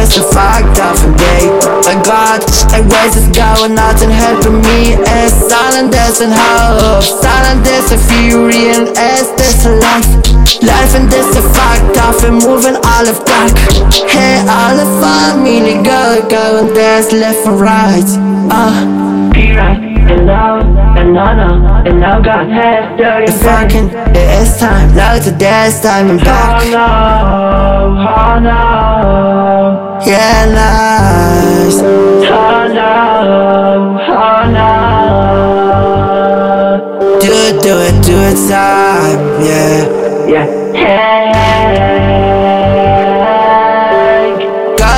just a fucked up day. I got a ways is going, nothing helping me. As silent as an hope, silent as a fury, and as there's a life. Life and this is fucked up and moving all of dark. Hey, all of family go and dance left and right. Be right and loud and honor, and now God has dirty fucking, it's time, now to dance time and back. Oh no, yeah, nice. oh no. Do it time, yeah. Yeah, hey.